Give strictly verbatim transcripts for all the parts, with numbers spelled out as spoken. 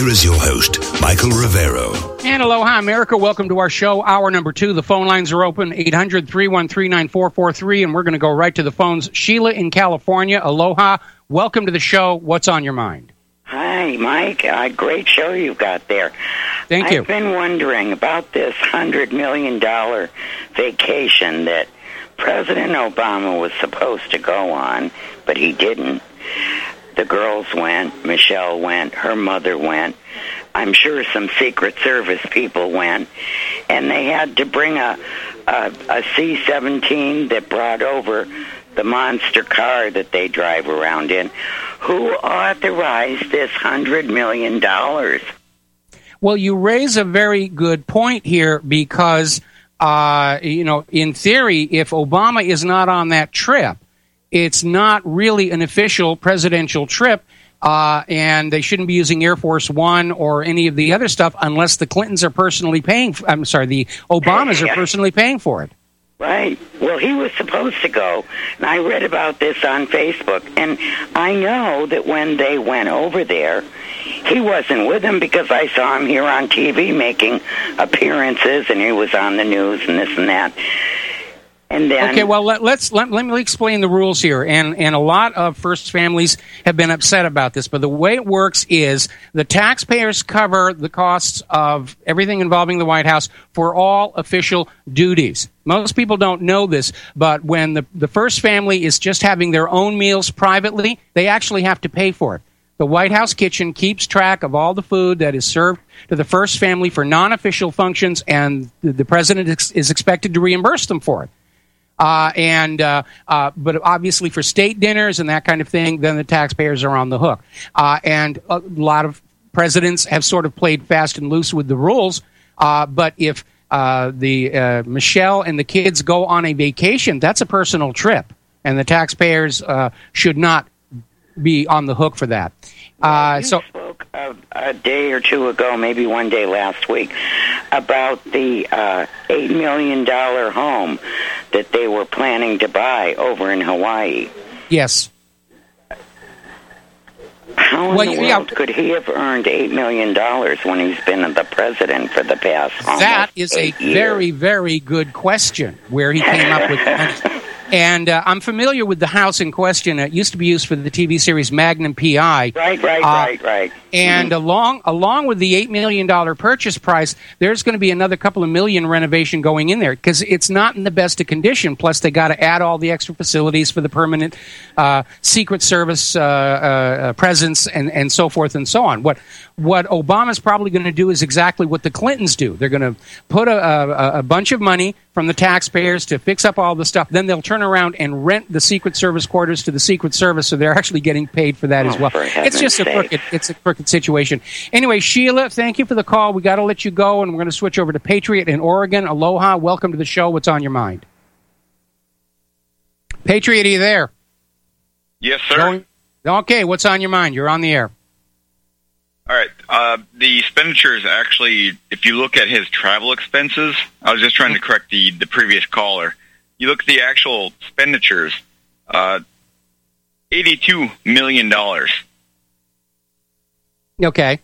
is your host, Michael Rivero. And aloha, America. Welcome to our show, hour number two. The phone lines are open, eight hundred, three one three, nine four four three, and we're going to go right to the phones. Sheila in California, aloha. Welcome to the show. What's on your mind? Hi, Mike. Uh, great show you've got there. Thank you. I've been wondering about this one hundred million dollars vacation that President Obama was supposed to go on, but he didn't. The girls went, Michelle went, her mother went. I'm sure some Secret Service people went, and they had to bring a, a, a C seventeen that brought over the monster car that they drive around in. Who authorized this one hundred million dollars? Well, you raise a very good point here because, uh, you know, in theory, if Obama is not on that trip, it's not really an official presidential trip, uh, and they shouldn't be using Air Force One or any of the other stuff unless the Clintons are personally paying. For, I'm sorry, the Obamas are personally paying for it. Right. Well, he was supposed to go, and I read about this on Facebook, and I know that when they went over there, he wasn't with them because I saw him here on T V making appearances, and he was on the news and this and that. And then, okay, well, let, let's let, let me explain the rules here. And and a lot of first families have been upset about this. But the way it works is the taxpayers cover the costs of everything involving the White House for all official duties. Most people don't know this, but when the, the first family is just having their own meals privately, they actually have to pay for it. The White House kitchen keeps track of all the food that is served to the first family for non-official functions, and the, the president ex- is expected to reimburse them for it. Uh, and uh, uh, but obviously for state dinners and that kind of thing, then the taxpayers are on the hook. Uh, and a lot of presidents have sort of played fast and loose with the rules. Uh, but if uh, the uh, Michelle and the kids go on a vacation, that's a personal trip, and the taxpayers uh, should not be on the hook for that. Uh, you so. spoke a, a day or two ago, maybe one day last week, about the uh, eight million dollars home that they were planning to buy over in Hawaii. Yes. How in well, the yeah, world could he have earned eight million dollars when he's been the president for the past almost That is a eight years? very, very good question, where he came up with money. And uh, I'm familiar with the house in question. It used to be used for the T V series Magnum P I. Right, right, uh, right, right. And mm-hmm. along along with the eight million dollars purchase price, there's going to be another couple of million renovation going in there because it's not in the best of condition. Plus, they got to add all the extra facilities for the permanent uh, Secret Service uh, uh, presence and, and so forth and so on. What what Obama's probably going to do is exactly what the Clintons do. They're going to put a, a, a bunch of money from the taxpayers to fix up all the stuff. Then they'll turn around and rent the Secret Service quarters to the Secret Service, so they're actually getting paid for that oh, as well. It's just a crooked, it's a crooked situation. Anyway, Sheila, thank you for the call. We got to let you go, and we're going to switch over to Patriot in Oregon. Aloha, welcome to the show. What's on your mind? Patriot, are you there? Yes, sir. Going? Okay, what's on your mind? You're on the air. All right. Uh, the expenditures actually, if you look at his travel expenses, I was just trying to correct the, the previous caller. You look at the actual expenditures, uh, eighty-two million dollars. Okay.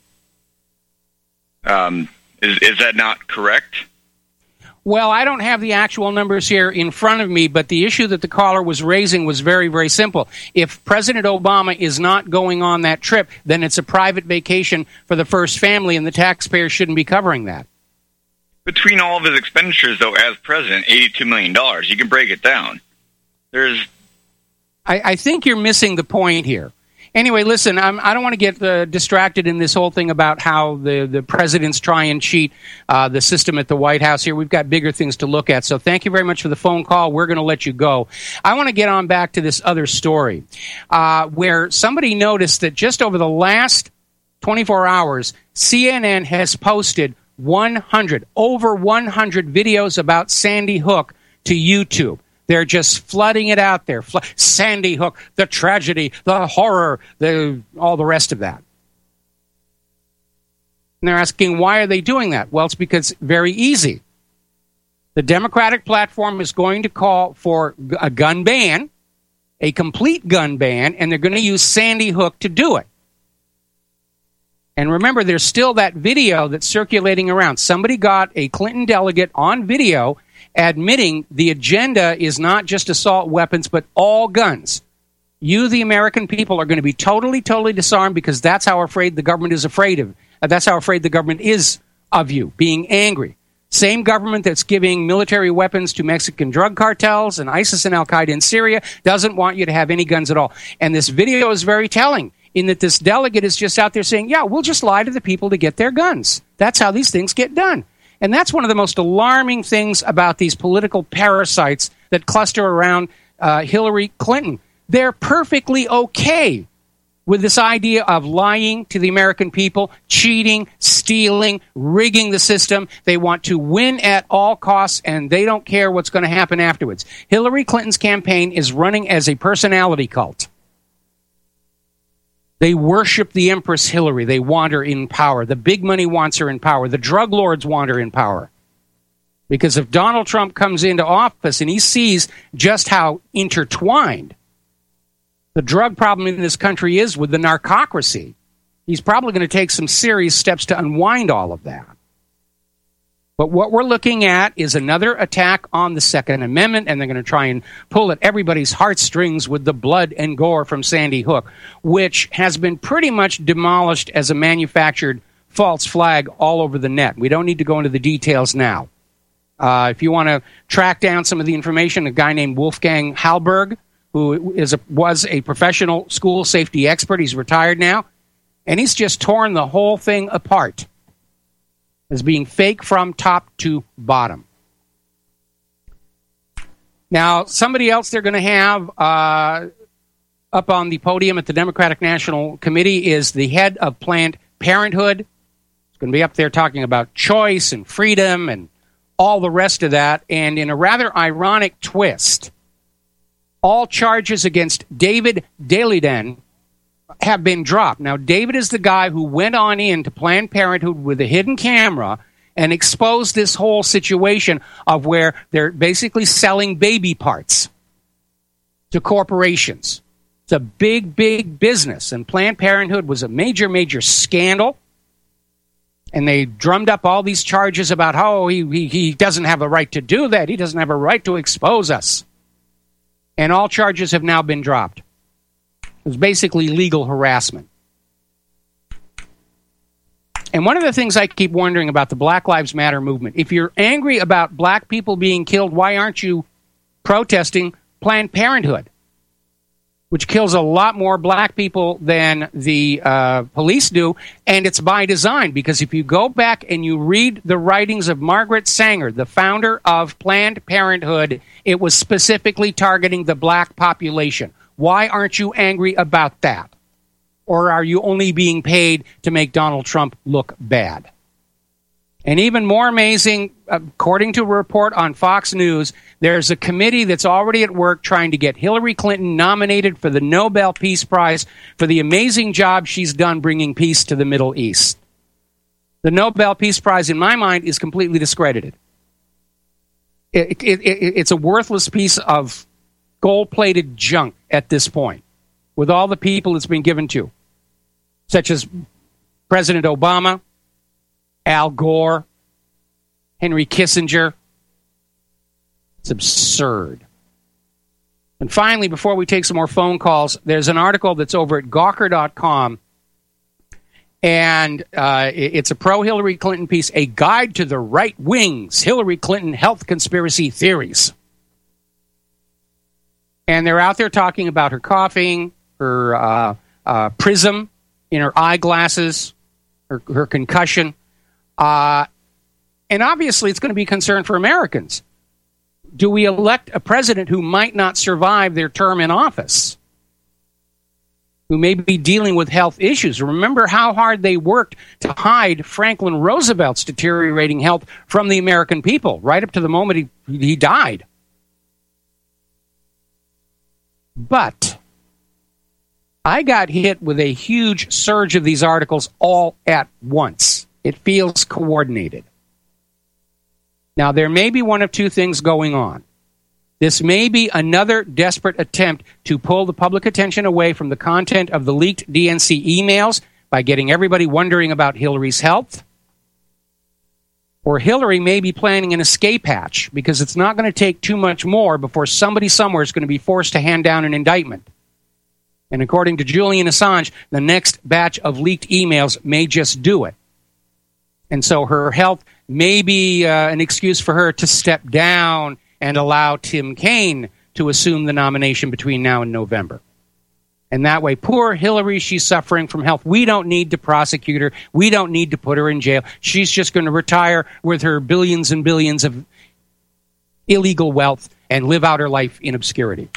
Um, is, is that not correct? Well, I don't have the actual numbers here in front of me, but the issue that the caller was raising was very, very simple. If President Obama is not going on that trip, then it's a private vacation for the first family, and the taxpayers shouldn't be covering that. Between all of his expenditures, though, as president, eighty-two million dollars, you can break it down. There's... I, I think you're missing the point here. Anyway, listen, I'm, I don't want to get uh, distracted in this whole thing about how the, the presidents try and cheat uh, the system at the White House here. We've got bigger things to look at. So thank you very much for the phone call. We're going to let you go. I want to get on back to this other story uh, where somebody noticed that just over the last twenty-four hours, C N N has posted one hundred, over one hundred videos about Sandy Hook to YouTube. They're just flooding it out there. Fl- Sandy Hook, the tragedy, the horror, the all the rest of that. And they're asking, why are they doing that? Well, it's because it's very easy. The Democratic platform is going to call for a gun ban, a complete gun ban, and they're going to use Sandy Hook to do it. And remember, there's still that video that's circulating around. Somebody got a Clinton delegate on video admitting the agenda is not just assault weapons, but all guns. You, the American people, are going to be totally, totally disarmed because that's how afraid the government is afraid of. Uh, that's how afraid the government is of you, being angry. Same government that's giving military weapons to Mexican drug cartels and ISIS and Al-Qaeda in Syria doesn't want you to have any guns at all. And this video is very telling in that this delegate is just out there saying, yeah, we'll just lie to the people to get their guns. That's how these things get done. And that's one of the most alarming things about these political parasites that cluster around uh, Hillary Clinton. They're perfectly okay with this idea of lying to the American people, cheating, stealing, rigging the system. They want to win at all costs, and they don't care what's going to happen afterwards. Hillary Clinton's campaign is running as a personality cult. They worship the Empress Hillary. They want her in power. The big money wants her in power. The drug lords want her in power. Because if Donald Trump comes into office and he sees just how intertwined the drug problem in this country is with the narcocracy, he's probably going to take some serious steps to unwind all of that. But what we're looking at is another attack on the Second Amendment, and they're going to try and pull at everybody's heartstrings with the blood and gore from Sandy Hook, which has been pretty much demolished as a manufactured false flag all over the net. We don't need to go into the details now. Uh, if you want to track down some of the information, a guy named Wolfgang Halberg, who is a, was a professional school safety expert, he's retired now, and he's just torn the whole thing apart as being fake from top to bottom. Now, somebody else they're going to have uh, up on the podium at the Democratic National Committee is the head of Planned Parenthood. He's going to be up there talking about choice and freedom and all the rest of that. And in a rather ironic twist, all charges against David Daleiden have been dropped. Now, David is the guy who went on into Planned Parenthood with a hidden camera and exposed this whole situation of where they're basically selling baby parts to corporations. It's a big, big business, and Planned Parenthood was a major, major scandal. And they drummed up all these charges about how oh, he, he, he doesn't have a right to do that. He doesn't have a right to expose us. And all charges have now been dropped. It was basically legal harassment. And one of the things I keep wondering about the Black Lives Matter movement, if you're angry about black people being killed, why aren't you protesting Planned Parenthood, which kills a lot more black people than the uh, police do? And it's by design, because if you go back and you read the writings of Margaret Sanger, the founder of Planned Parenthood, it was specifically targeting the black population. Why aren't you angry about that? Or are you only being paid to make Donald Trump look bad? And even more amazing, according to a report on Fox News, there's a committee that's already at work trying to get Hillary Clinton nominated for the Nobel Peace Prize for the amazing job she's done bringing peace to the Middle East. The Nobel Peace Prize, in my mind, is completely discredited. It, it, it, it's a worthless piece of gold-plated junk at this point, with all the people it's been given to, such as President Obama, Al Gore, Henry Kissinger. It's absurd. And finally, before we take some more phone calls, there's an article that's over at Gawker dot com, and uh, it's a pro-Hillary Clinton piece, A Guide to the Right Wing's Hillary Clinton Health Conspiracy Theories. And they're out there talking about her coughing, her uh, uh, prism in her eyeglasses, her, her concussion. Uh, and obviously it's going to be a concern for Americans. Do we elect a president who might not survive their term in office, who may be dealing with health issues? Remember how hard they worked to hide Franklin Roosevelt's deteriorating health from the American people, right up to the moment he, he died. But I got hit with a huge surge of these articles all at once. It feels coordinated. Now, there may be one of two things going on. This may be another desperate attempt to pull the public attention away from the content of the leaked D N C emails by getting everybody wondering about Hillary's health, or Hillary may be planning an escape hatch, because it's not going to take too much more before somebody somewhere is going to be forced to hand down an indictment. And according to Julian Assange, the next batch of leaked emails may just do it. And so her health may be uh, an excuse for her to step down and allow Tim Kaine to assume the nomination between now and November. And that way, poor Hillary, she's suffering from health. We don't need to prosecute her. We don't need to put her in jail. She's just going to retire with her billions and billions of illegal wealth and live out her life in obscurity.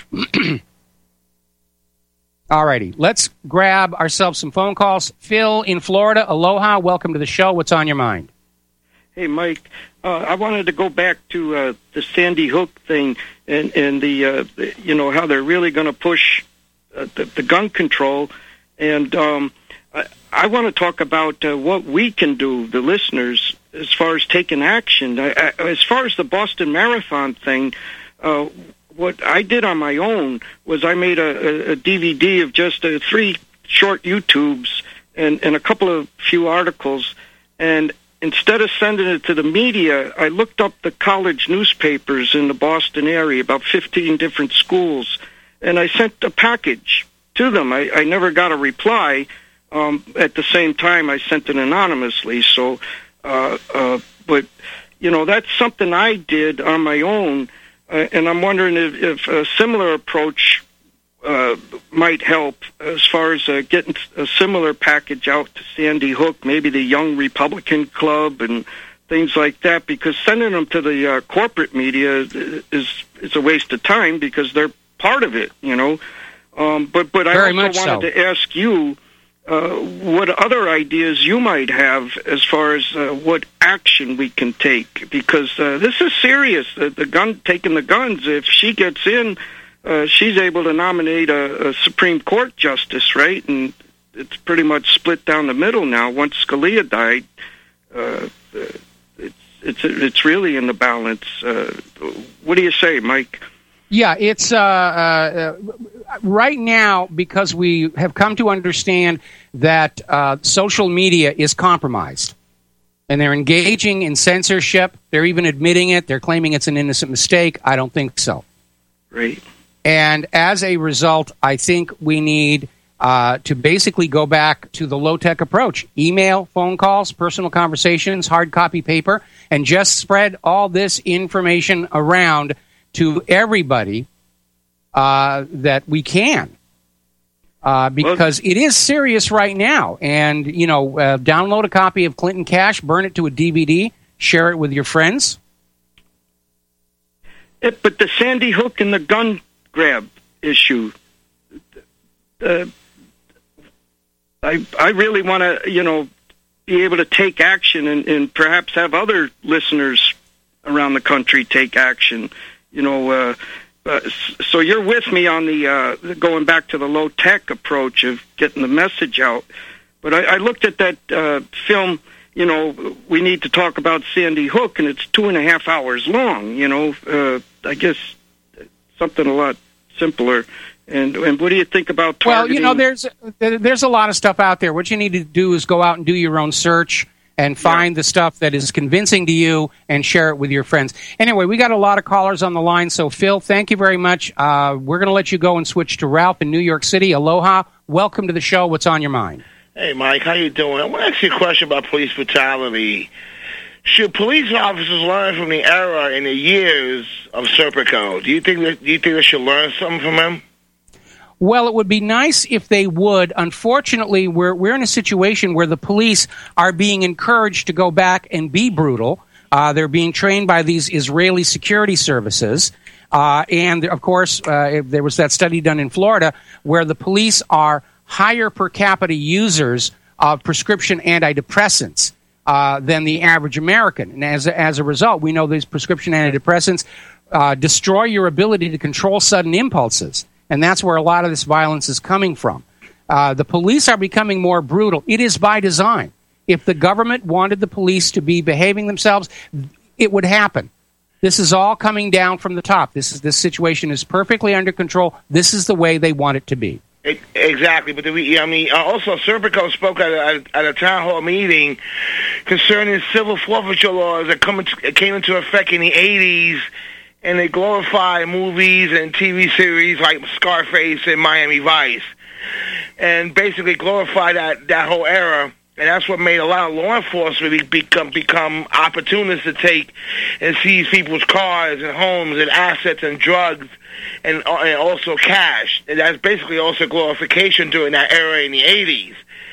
All righty, let's grab ourselves some phone calls. Phil in Florida, aloha, welcome to the show. What's on your mind? Hey, Mike, uh, I wanted to go back to uh, the Sandy Hook thing and, and the, uh, the, you know, how they're really going to push uh, the, the gun control. And um, I, I want to talk about uh, what we can do, the listeners, as far as taking action. I, I, as far as the Boston Marathon thing, uh, what I did on my own was I made a, a, a D V D of just uh, three short YouTubes and, and a couple of few articles. And instead of sending it to the media, I looked up the college newspapers in the Boston area, about fifteen different schools, and I sent a package to them. I, I never got a reply. Um, at the same time, I sent it anonymously. So, uh, uh, but, you know, that's something I did on my own. Uh, and I'm wondering if, if a similar approach uh, might help as far as uh, getting a similar package out to Sandy Hook, maybe the Young Republican Club and things like that, because sending them to the uh, corporate media is is a waste of time because they're part of it, you know. Um, but but Very I also wanted so. to ask you uh, what other ideas you might have as far as uh, what action we can take, because uh, this is serious. The, the gun, taking the guns, if she gets in, uh, she's able to nominate a, a Supreme Court justice, right? And it's pretty much split down the middle now. Once Scalia died, uh, it's it's it's really in the balance. Uh, what do you say, Mike? Yeah, it's uh, uh, right now, because we have come to understand that uh, social media is compromised. And they're engaging in censorship. They're even admitting it. They're claiming it's an innocent mistake. I don't think so. Right. And as a result, I think we need uh, to basically go back to the low-tech approach. Email, phone calls, personal conversations, hard copy paper, and just spread all this information around to everybody uh, that we can. Uh, because it is serious right now. And, you know, uh, download a copy of Clinton Cash, burn it to a D V D, share it with your friends. It, but the Sandy Hook and the gun grab issue, uh, I I really want to, you know, be able to take action and, and perhaps have other listeners around the country take action, you know, uh, Uh, so you're with me on the uh, going back to the low-tech approach of getting the message out. But I, I looked at that uh, film, you know, we need to talk about Sandy Hook, and it's two and a half hours long, you know. Uh, I guess something a lot simpler. And, and what do you think about targeting? Well, you know, there's there's a lot of stuff out there. What you need to do is go out and do your own search and find yeah. the stuff that is convincing to you and share it with your friends. Anyway, we got a lot of callers on the line, so Phil, thank you very much. Uh, we're going to let you go and switch to Ralph in New York City. Aloha. Welcome to the show. What's on your mind? Hey, Mike, how you doing? I want to ask you a question about police brutality. Should police officers learn from the era and the years of Serpico? Do you think that, do you think they should learn something from him? Well, it would be nice if they would. Unfortunately, we're we're in a situation where the police are being encouraged to go back and be brutal. Uh, they're being trained by these Israeli security services. Uh, and, of course, uh, there was that study done in Florida where the police are higher per capita users of prescription antidepressants uh, than the average American. And as a, as a result, we know these prescription antidepressants uh, destroy your ability to control sudden impulses. And that's where a lot of this violence is coming from. Uh, the police are becoming more brutal. It is by design. If the government wanted the police to be behaving themselves, it would happen. This is all coming down from the top. This is this situation is perfectly under control. This is the way they want it to be. It, exactly, but the, I mean, also Serpico spoke at a, at a town hall meeting concerning civil forfeiture laws that come into, came into effect in the eighties, and they glorify movies and T V series like Scarface and Miami Vice, and basically glorify that, that whole era. And that's what made a lot of law enforcement become become opportunists to take and seize people's cars and homes and assets and drugs and, and also cash. And that's basically also glorification during that era in the eighties.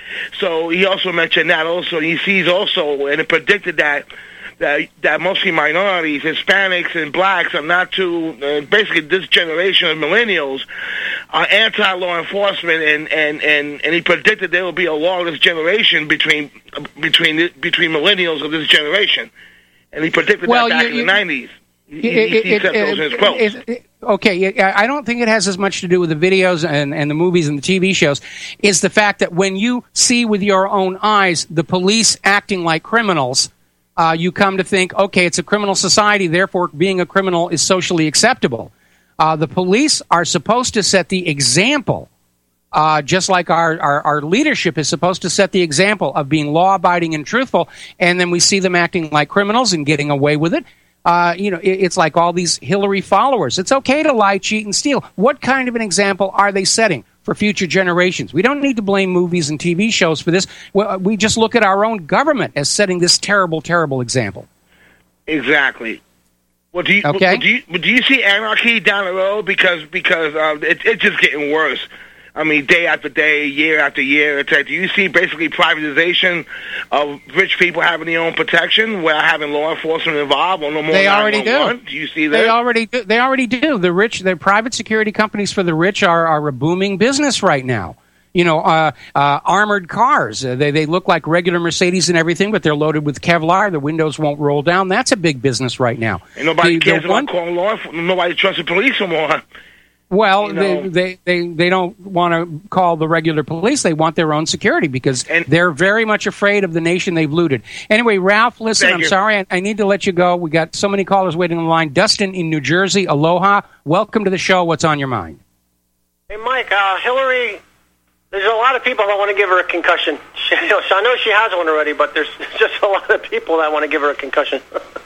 So he also mentioned that also. He sees also, and it predicted that that, that mostly minorities, Hispanics and blacks are not too, uh, basically this generation of millennials are anti-law enforcement, and, and, and, and he predicted there will be a lawless generation between between between millennials of this generation. And he predicted well, that back you, in you, the nineties. He, it, he, he it, said it, those in his quotes. It, it, okay, I don't think it has as much to do with the videos and, and the movies and the T V shows. It's the fact that when you see with your own eyes the police acting like criminals, Uh, you come to think, okay, it's a criminal society, therefore being a criminal is socially acceptable. Uh, the police are supposed to set the example, uh, just like our, our, our leadership is supposed to set the example of being law-abiding and truthful, and then we see them acting like criminals and getting away with it. Uh, you know, it, it's like all these Hillary followers. It's okay to lie, cheat, and steal. What kind of an example are they setting for future generations? We don't need to blame movies and T V shows for this. We just look at our own government as setting this terrible, terrible example. Exactly. Well, do you, okay. well, do you, do you see anarchy down the road? Because because uh, it, it's just getting worse. I mean, day after day, year after year. It's like, do you see basically privatization of rich people having their own protection without having law enforcement involved or no more? They already do. Do you see that? They already do. They already do. The rich, the private security companies for the rich are, are a booming business right now. You know, uh, uh, armored cars. Uh, they they look like regular Mercedes and everything, but they're loaded with Kevlar. The windows won't roll down. That's a big business right now. And nobody the, cares the about one, calling law enforcement. Nobody trusts the police anymore. Well, you know, they, they, they, they don't want to call the regular police. They want their own security because and, they're very much afraid of the nation they've looted. Anyway, Ralph, listen, I'm you. sorry. I, I need to let you go. We got so many callers waiting on the line. Dustin in New Jersey, aloha. Welcome to the show. What's on your mind? Hey, Mike, uh, Hillary, there's a lot of people that want to give her a concussion. She, you know, I know she has one already, but there's just a lot of people that want to give her a concussion.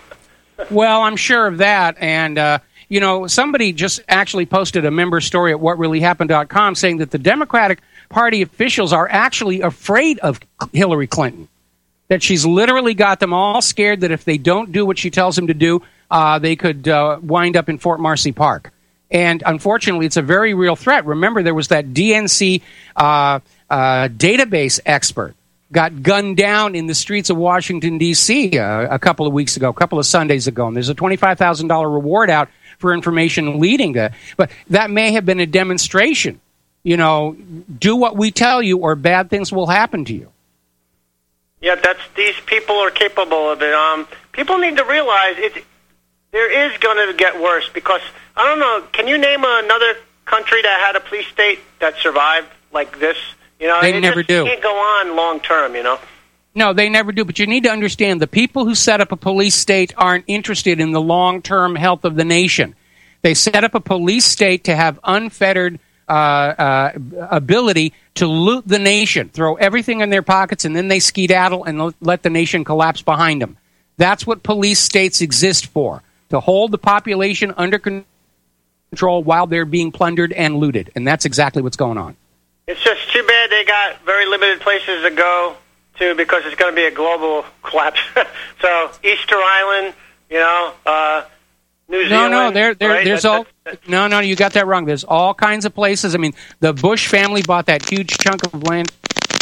Well, I'm sure of that, and... Uh, You know, somebody just actually posted a member story at what really happened dot com saying that the Democratic Party officials are actually afraid of Hillary Clinton, that she's literally got them all scared that if they don't do what she tells them to do, uh, they could uh, wind up in Fort Marcy Park. And unfortunately, it's a very real threat. Remember, there was that D N C uh, uh, database expert got gunned down in the streets of Washington, D C uh, a couple of weeks ago, a couple of Sundays ago, and there's a twenty-five thousand dollars reward out for information leading to, but that may have been a demonstration. You know, do what we tell you or bad things will happen to you. Yeah, that's, these people are capable of it. Um, people need to realize it. There is going to get worse because, I don't know, can you name another country that had a police state that survived like this? You know, they it never just do. Can't go on long term, you know. No, they never do. But you need to understand the people who set up a police state aren't interested in the long-term health of the nation. They set up a police state to have unfettered uh, uh, ability to loot the nation, throw everything in their pockets, and then they skedaddle and l- let the nation collapse behind them. That's what police states exist for, to hold the population under control while they're being plundered and looted. And that's exactly what's going on. It's just too bad they got very limited places to go to because it's going to be a global collapse. So Easter Island, you know, uh, New Zealand. No, no, there, there, right? there's that's, all. that's, that's, no, no, you got that wrong. There's all kinds of places. I mean, the Bush family bought that huge chunk of land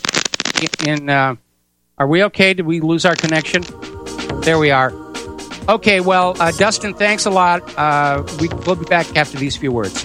in. Uh, are we okay? Did we lose our connection? There we are. Okay, well, uh, Dustin, thanks a lot. Uh, we, we'll be back after these few words.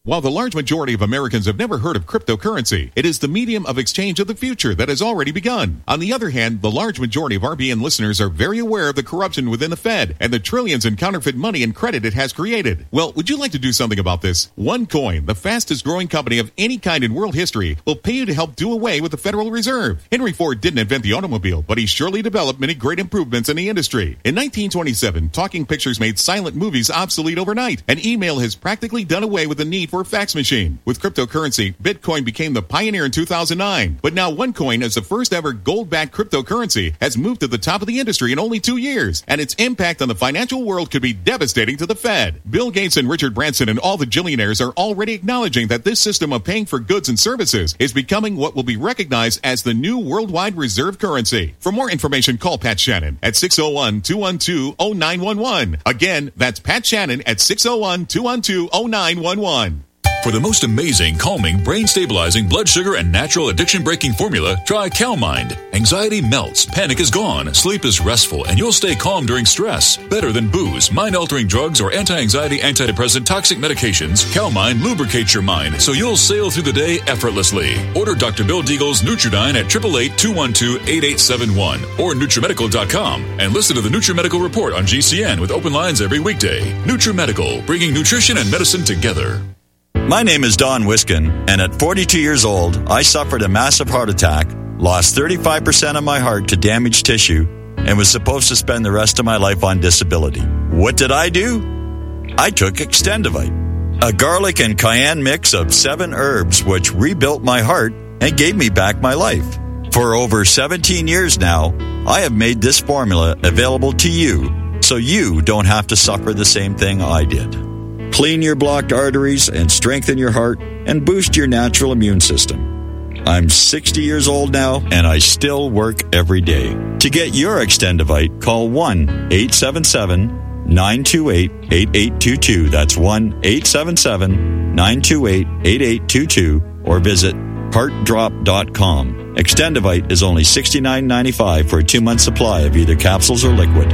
While the large majority of Americans have never heard of cryptocurrency, it is the medium of exchange of the future that has already begun. On the other hand, the large majority of R B N listeners are very aware of the corruption within the Fed and the trillions in counterfeit money and credit it has created. Well, would you like to do something about this? OneCoin, the fastest growing company of any kind in world history, will pay you to help do away with the Federal Reserve. Henry Ford didn't invent the automobile, but he surely developed many great improvements in the industry. In nineteen twenty-seven, talking pictures made silent movies obsolete overnight, and email has practically done away with the need for a fax machine. With cryptocurrency, Bitcoin became the pioneer in two thousand nine. But now OneCoin, as the first ever gold-backed cryptocurrency, has moved to the top of the industry in only two years, and its impact on the financial world could be devastating to the Fed. Bill Gates and Richard Branson and all the billionaires are already acknowledging that this system of paying for goods and services is becoming what will be recognized as the new worldwide reserve currency. For more information, call Pat Shannon at six oh one, two one two, oh nine one one. Again, that's Pat Shannon at six oh one, two one two, oh nine one one. For the most amazing, calming, brain-stabilizing, blood sugar, and natural addiction-breaking formula, try CalMind. Anxiety melts, panic is gone, sleep is restful, and you'll stay calm during stress. Better than booze, mind-altering drugs, or anti-anxiety, antidepressant, toxic medications, CalMind lubricates your mind so you'll sail through the day effortlessly. Order Doctor Bill Deagle's Nutridyne at eight eight eight, two one two, eight eight seven one or Nutrimedical dot com and listen to the Nutrimedical Report on G C N with open lines every weekday. Nutrimedical, bringing nutrition and medicine together. My name is Don Wiskin, and at forty-two years old, I suffered a massive heart attack, lost thirty-five percent of my heart to damaged tissue, and was supposed to spend the rest of my life on disability. What did I do? I took Extendivite, a garlic and cayenne mix of seven herbs which rebuilt my heart and gave me back my life. For over seventeen years now, I have made this formula available to you so you don't have to suffer the same thing I did. Clean your blocked arteries and strengthen your heart and boost your natural immune system. I'm sixty years old now and I still work every day. To get your Extendivite, call one eight seven seven, nine two eight, eight eight two two. That's one eight seven seven, nine two eight, eight eight two two or visit heart drop dot com. Extendivite is only sixty-nine ninety-five for a two-month supply of either capsules or liquid.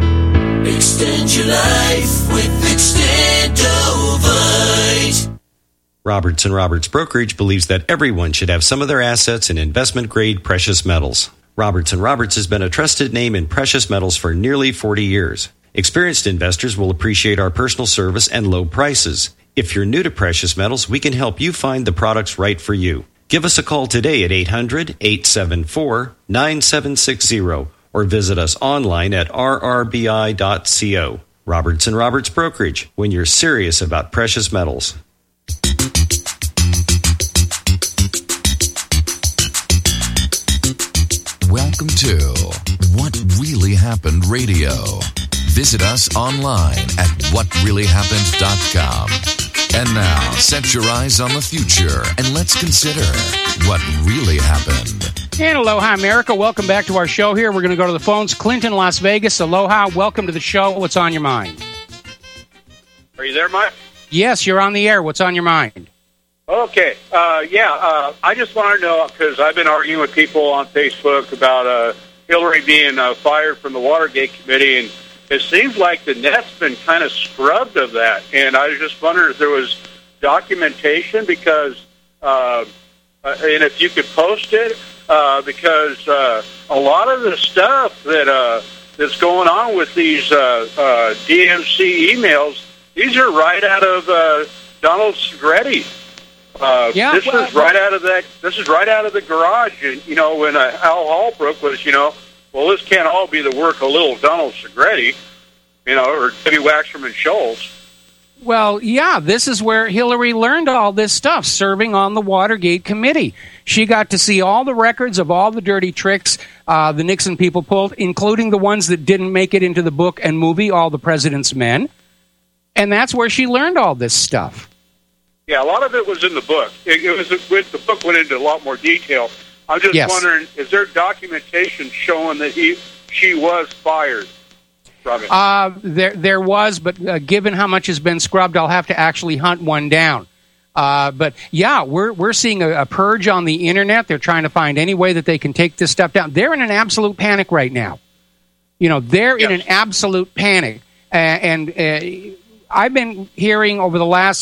Extend your life with Extendovite. Roberts and Roberts Brokerage believes that everyone should have some of their assets in investment-grade precious metals. Roberts and Roberts has been a trusted name in precious metals for nearly forty years. Experienced investors will appreciate our personal service and low prices. If you're new to precious metals, we can help you find the products right for you. Give us a call today at eight hundred, eight seven four, nine seven six zero. Or visit us online at r r b i dot co. Roberts and Roberts Brokerage, when you're serious about precious metals. Welcome to What Really Happened Radio. Visit us online at what really happened dot com. And now, set your eyes on the future and let's consider what really happened. And aloha, America. Welcome back to our show here. We're going to go to the phones. Clinton, Las Vegas. Aloha. Welcome to the show. What's on your mind? Are you there, Mike? Yes, you're on the air. What's on your mind? Okay. Uh, yeah, uh, I just want to know, because I've been arguing with people on Facebook about uh, Hillary being uh, fired from the Watergate Committee, and it seems like the net's been kind of scrubbed of that. And I was just wondering if there was documentation, because, uh, uh, and if you could post it, uh, because uh, a lot of the stuff that uh, that's going on with these uh, uh, D M C emails, these are right out of uh, Donald Segretti. Uh, yeah, this well, is right out of that. This is right out of the garage. And you know, when uh, Al Holbrook was, you know, well, this can't all be the work of little Donald Segretti, you know, or Debbie Waxman Scholes. Well, yeah, this is where Hillary learned all this stuff, serving on the Watergate Committee. She got to see all the records of all the dirty tricks uh, the Nixon people pulled, including the ones that didn't make it into the book and movie, All the President's Men. And that's where she learned all this stuff. Yeah, a lot of it was in the book. It, it was the book went into a lot more detail. I'm just yes. wondering, is there documentation showing that he she was fired from it? Uh, there, there was, but uh, given how much has been scrubbed, I'll have to actually hunt one down. Uh, but yeah, we're we're seeing a, a purge on the internet. They're trying to find any way that they can take this stuff down. They're in an absolute panic right now. You know, they're yes. in an absolute panic, uh, and uh, I've been hearing over the last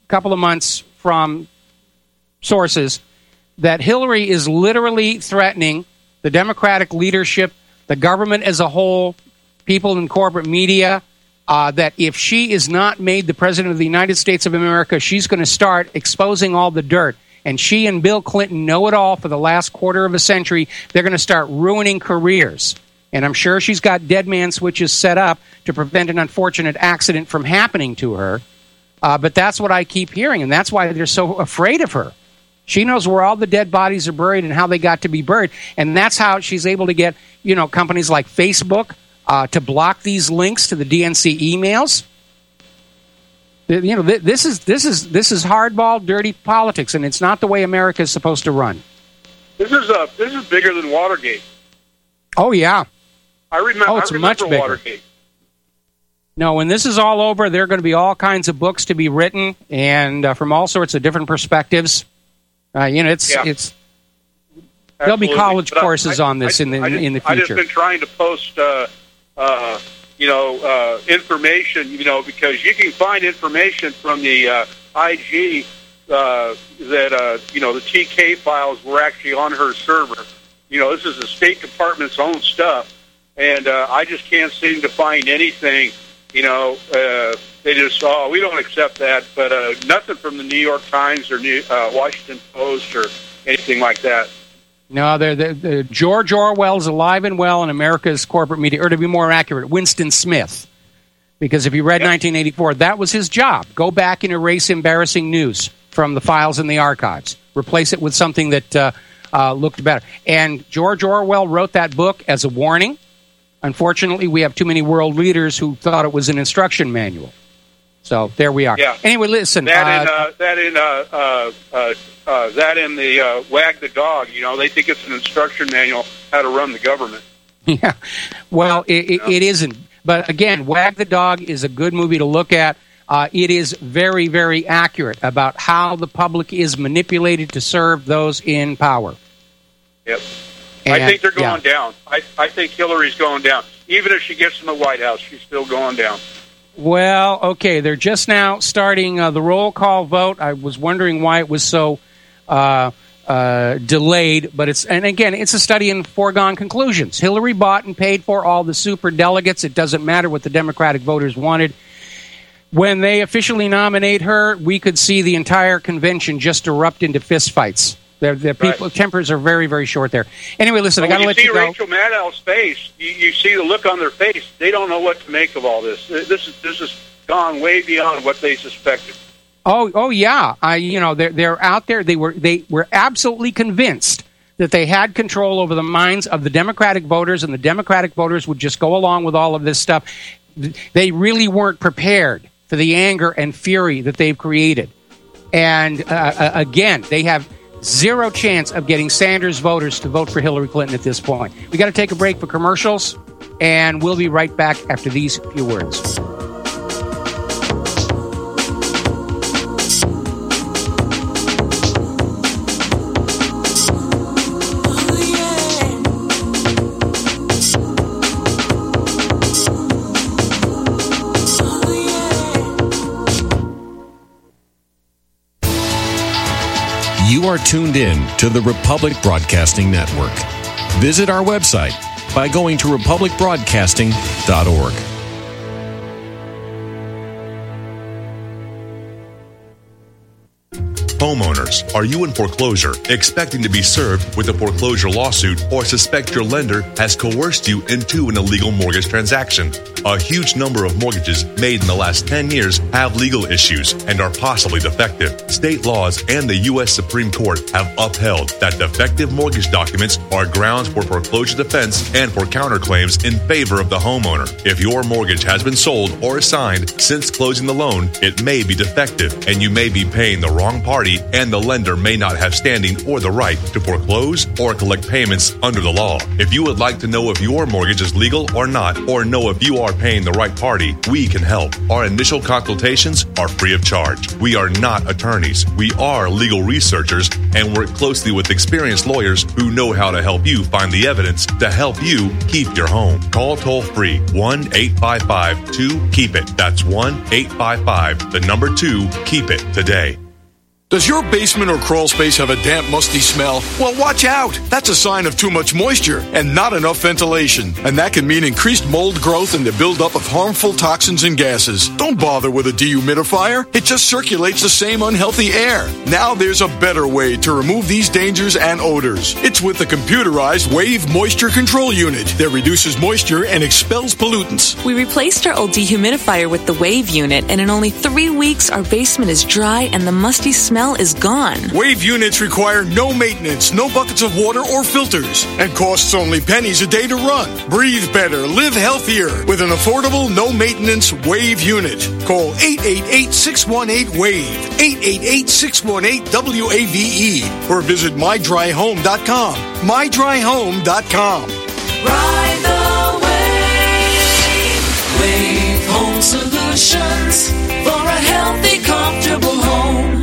couple of months from sources that Hillary is literally threatening the Democratic leadership, the government as a whole, people in corporate media, uh, that if she is not made the president of the United States of America, she's going to start exposing all the dirt. And she and Bill Clinton know it all for the last quarter of a century. They're going to start ruining careers. And I'm sure she's got dead man switches set up to prevent an unfortunate accident from happening to her. Uh, but that's what I keep hearing, and that's why they're so afraid of her. She knows where all the dead bodies are buried and how they got to be buried. And that's how she's able to get, you know, companies like Facebook uh, to block these links to the D N C emails. You know, this is this is this is hardball, dirty politics, and it's not the way America is supposed to run. This is uh, this is bigger than Watergate. Oh yeah, I remember. Oh, it's I remember much bigger. Watergate. No, when this is all over, there are going to be all kinds of books to be written, and uh, from all sorts of different perspectives. Uh, you know, it's Yeah. it's. Absolutely. There'll be college But I- courses I- on this I- in the I just, in the I just future. been trying to post, uh, uh, you know, uh, information, you know, because you can find information from the uh, I G uh, that uh, you know the T K files were actually on her server. You know, this is the State Department's own stuff, and uh, I just can't seem to find anything. You know, uh, they just, oh, we don't accept that, but uh, nothing from the New York Times or New, uh, Washington Post or anything like that. No, they're, they're, they're, George Orwell's alive and well in America's corporate media, or to be more accurate, Winston Smith. Because if you read nineteen eighty-four, that was his job. Go back and erase embarrassing news from the files in the archives. Replace it with something that uh, uh, looked better. And George Orwell wrote that book as a warning. Unfortunately, we have too many world leaders who thought it was an instruction manual. So there we are. Yeah. Anyway, listen. That uh, in uh, that in uh, uh, uh, uh, that in the uh, Wag the Dog. You know, they think it's an instruction manual how to run the government. Yeah. Well, it, it, it isn't. But again, Wag the Dog is a good movie to look at. Uh, it is very, very accurate about how the public is manipulated to serve those in power. Yep. And, I think they're going yeah. down. I, I think Hillary's going down. Even if she gets in the White House, she's still going down. Well, okay, they're just now starting uh, the roll call vote. I was wondering why it was so uh, uh, delayed, but it's, and again, it's a study in foregone conclusions. Hillary bought and paid for all the super delegates. It doesn't matter what the Democratic voters wanted. When they officially nominate her, we could see the entire convention just erupt into fistfights. Their, their people Right. tempers are very, very short there. Anyway, listen, But I got to when let you you go. see Rachel Maddow's face, you, you see the look on their face. They don't know what to make of all this. This is this has gone way beyond what they suspected. Oh, oh yeah. I, you know, they're they're out there. They were they were absolutely convinced that they had control over the minds of the Democratic voters, and the Democratic voters would just go along with all of this stuff. They really weren't prepared for the anger and fury that they've created. And uh, again, they have zero chance of getting Sanders voters to vote for Hillary Clinton at this point. We got to take a break for commercials, and we'll be right back after these few words. You are tuned in to the Republic Broadcasting Network. Visit our website by going to republic broadcasting dot org. Homeowners, are you in foreclosure, expecting to be served with a foreclosure lawsuit, or suspect your lender has coerced you into an illegal mortgage transaction? A huge number of mortgages made in the last ten years have legal issues and are possibly defective. State laws and the U S Supreme Court have upheld that defective mortgage documents are grounds for foreclosure defense and for counterclaims in favor of the homeowner. If your mortgage has been sold or assigned since closing the loan, it may be defective and you may be paying the wrong party party, and the lender may not have standing or the right to foreclose or collect payments under the law. If you would like to know if your mortgage is legal or not, or know if you are paying the right party, we can help. Our initial consultations are free of charge. We are not attorneys. We are legal researchers and work closely with experienced lawyers who know how to help you find the evidence to help you keep your home. Call toll free one eight five five two keep it. That's one eight five five, the number two, keep it today. Does your basement or crawl space have a damp, musty smell? Well, watch out. That's a sign of too much moisture and not enough ventilation. And that can mean increased mold growth and the buildup of harmful toxins and gases. Don't bother with a dehumidifier. It just circulates the same unhealthy air. Now there's a better way to remove these dangers and odors. It's with the computerized Wave Moisture Control Unit that reduces moisture and expels pollutants. We replaced our old dehumidifier with the Wave unit, and in only three weeks, our basement is dry and the musty smell is gone. Wave units require no maintenance, no buckets of water or filters, and costs only pennies a day to run. Breathe better, live healthier with an affordable, no-maintenance Wave unit. Call eight eight eight, six one eight, WAVE, eight eight eight, six one eight, W A V E, or visit my dry home dot com, my dry home dot com. Ride the wave. Wave Home Solutions for a healthy, comfortable home.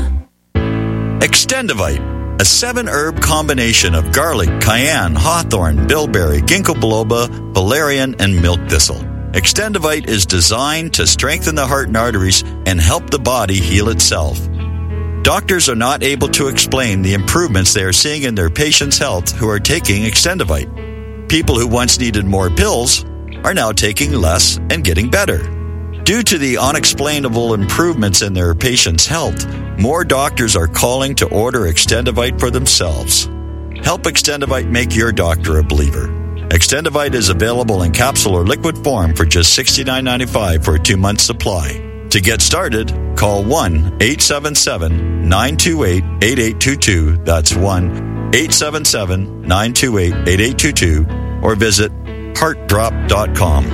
Extendivite, a seven-herb combination of garlic, cayenne, hawthorn, bilberry, ginkgo biloba, valerian, and milk thistle. Extendivite is designed to strengthen the heart and arteries and help the body heal itself. Doctors are not able to explain the improvements they are seeing in their patients' health who are taking Extendivite. People who once needed more pills are now taking less and getting better. Due to the unexplainable improvements in their patients' health, more doctors are calling to order Extendivite for themselves. Help Extendivite make your doctor a believer. Extendivite is available in capsule or liquid form for just sixty-nine ninety-five for a two-month supply. To get started, call one eight seven seven, nine two eight, eight eight two two. That's one eight seven seven, nine two eight, eight eight two two, or visit heart drop dot com.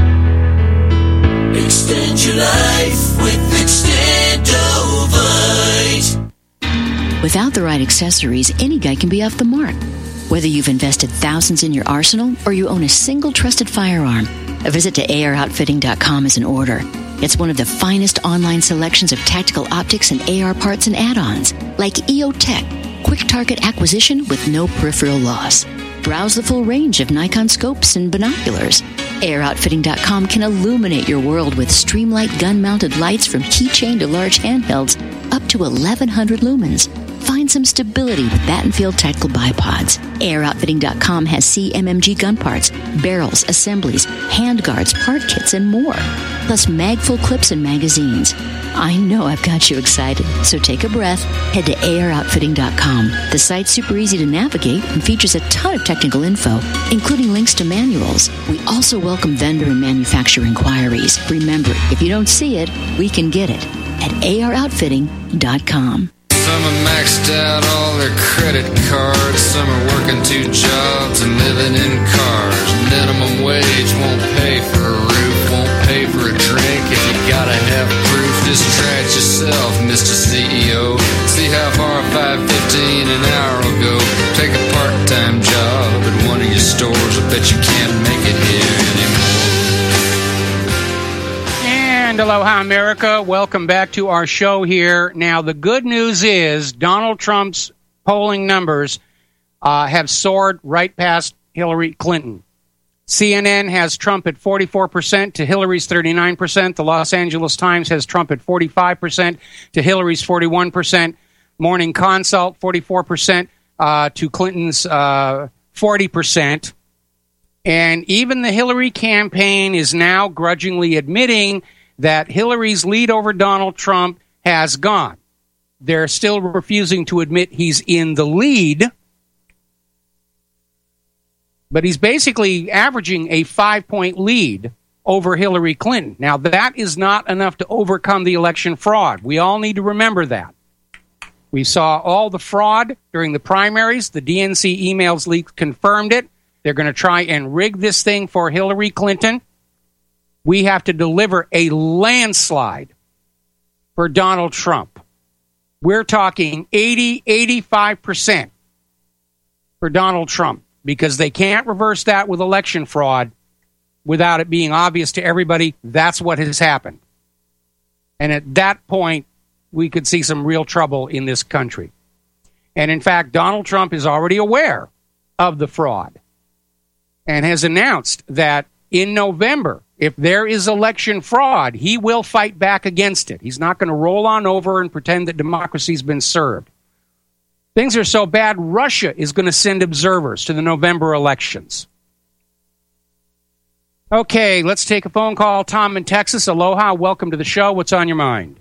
Extend your life with Extendovite. Without the right accessories, any guy can be off the mark. Whether you've invested thousands in your arsenal or you own a single trusted firearm, a visit to A R outfitting dot com is in order. It's one of the finest online selections of tactical optics and A R parts and add-ons, like E O Tech, quick target acquisition with no peripheral loss. Browse the full range of Nikon scopes and binoculars. A R outfitting dot com can illuminate your world with Streamlight gun-mounted lights from keychain to large handhelds up to eleven hundred lumens. Find some stability with Battenfield Tactical Bipods. A R outfitting dot com has C M M G gun parts, barrels, assemblies, handguards, part kits, and more. Plus mag-full clips and magazines. I know I've got you excited, so take a breath. Head to A R outfitting dot com. The site's super easy to navigate and features a ton of technical info, including links to manuals. We also welcome vendor and manufacturer inquiries. Remember, if you don't see it, we can get it at A R outfitting dot com. Some are maxed out all their credit cards. Some are working two jobs and living in cars. Minimum wage won't pay for a roof, won't pay for a drink. If you gotta have proof, just try it yourself, Mister C E O. See how far five fifteen an hour will go. Take a part-time job at one of your stores. I bet you can't make it here anymore. And aloha, America. Welcome back to our show here. Now, the good news is Donald Trump's polling numbers uh, have soared right past Hillary Clinton. C N N has Trump at forty-four percent to Hillary's thirty-nine percent. The Los Angeles Times has Trump at forty-five percent to Hillary's forty-one percent. Morning Consult, forty-four percent uh, to Clinton's uh, forty percent. And even the Hillary campaign is now grudgingly admitting that Hillary's lead over Donald Trump has gone. They're still refusing to admit he's in the lead, but he's basically averaging a five-point lead over Hillary Clinton. Now, that is not enough to overcome the election fraud. We all need to remember that. We saw all the fraud during the primaries. The D N C emails leak confirmed it. They're going to try and rig this thing for Hillary Clinton. We have to deliver a landslide for Donald Trump. We're talking eighty, eighty-five percent for Donald Trump, because they can't reverse that with election fraud without it being obvious to everybody that's what has happened. And at that point, we could see some real trouble in this country. And in fact, Donald Trump is already aware of the fraud and has announced that in November, if there is election fraud, he will fight back against it. He's not going to roll on over and pretend that democracy's been served. Things are so bad, Russia is going to send observers to the November elections. Okay, let's take a phone call. Tom in Texas. Aloha. Welcome to the show. What's on your mind?